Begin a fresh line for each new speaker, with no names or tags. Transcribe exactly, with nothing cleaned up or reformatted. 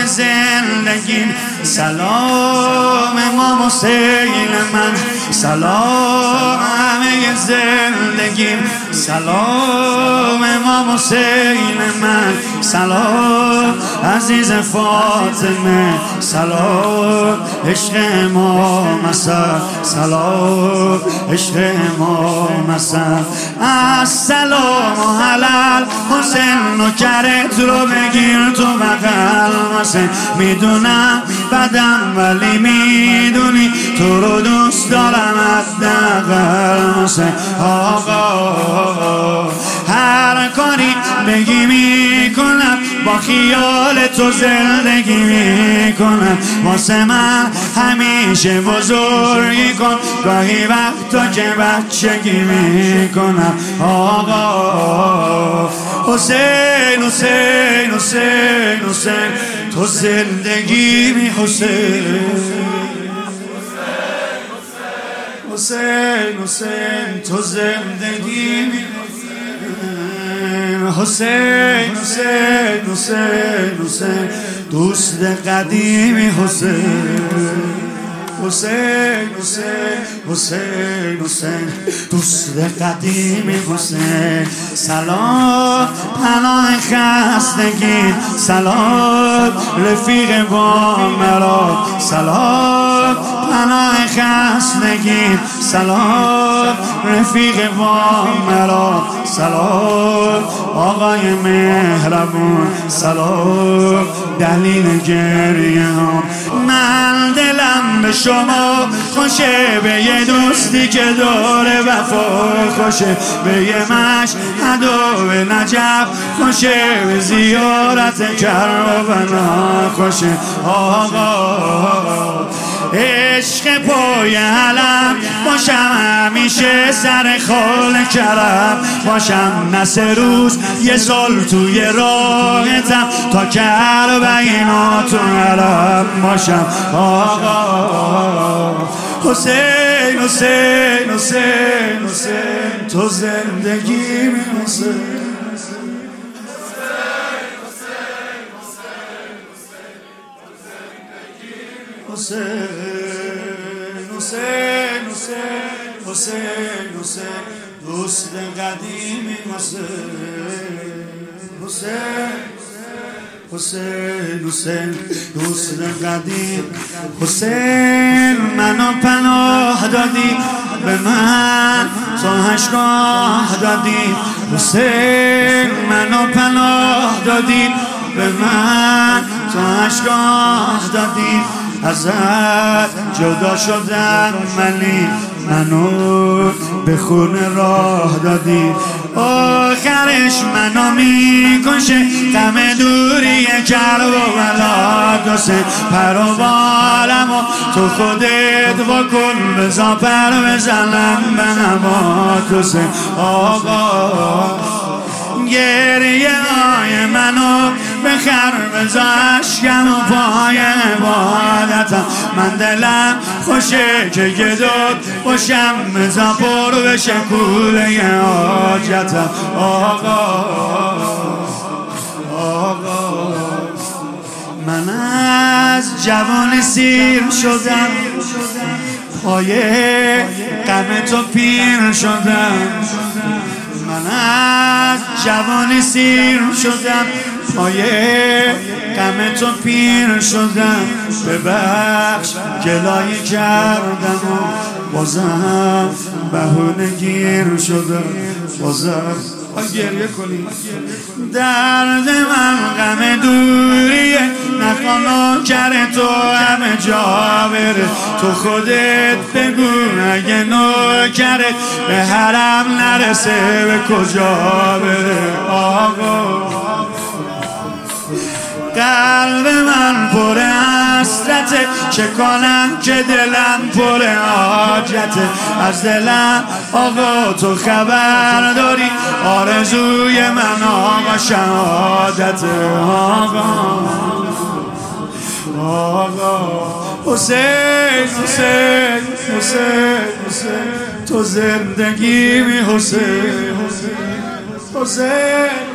زندگیم، سلام امام حسین من، سلام همه زندگیم، سلام امام حسین من، سلام عزیز فاطمه، سلام عشق امام حسن، سلام عشق امام حسن. السلام علی حسین نوکرت رو بگیر تو بغل حسین، میدونم بدم ولی میدونی تو رو دوست دارم حداقل حسین. آقا هر کاری بگی میکنم، با خیال تو زندگی میکنم، واسه من همیشه بزرگی کن، گاهی وقتا که بچگی میکنم. آقا حسین حسین حسین حسین تو زندگی می حسین، حسین حسین تو زندگی می حسین، حسین حسین حسین دوست قدیمی حسین، حسین حسین حسین حسین دوست قدیمی حسین. سلام پناه خستگی، سلام رفیق با مرا، سلام پناه خستگی، سلام رفیق با مرا، سلام آقای مهربون، سلام دلیل گریه ها. من دلم به شما خوشه، به یه دوستی که داره وفا خوشه، به یه مشهد و به نجف خوشه، به زیارت کربلا خوشه. آقا عشق پای علم باشم، همیشه سر خال کرم باشم، نه سه روز یه سال توی راهتم، تا کربلا تو علم باشم. آقا حسین حسین حسین حسین تو زندگی می حسین، حسین حسین حسین حسین حسین دوست قدیمی حسین، حسین حسین حسین دوست قدیم. حسین منو پناه دادی، به من تو هشگاه دادی، حسین منو پناه دادی، به من تو هشگاه دادی، ازت جدا شدم ولی منو به خون راه دادی، آخرش منو میکشه غم دوری کربلا حسین. پر و بالم و تو خودت بکن، بزا پر بزنم به نبات حسین. آقا گریه های منو بخر، بزا اشکم و پای عبادتم، من دلم خوشه که گدود باشم، بزا پر بشه کوله حاجتم. آقا آقا من از جوان سیر شدم، پای غم تو پیر شدم، من از جوان سیر شدم، پای غم تو پیر شدم، ببخش گلایه کردم و بازم بهونه گیر شدم، بازم گریه کنی. درد من غم دوریه، نخوانا کره تو همه جا بره، تو خودت بگو اگه نوکرت به حرم نرسه به کجا بره. آقا قلب من پر حسرته، چه کنم که دلم پر حاجته، از دلم آقا تو خبر داری، آرزوی من آقا شهادته. آقا آقا حسین حسین حسین حسین تو زندگی می حسین، حسین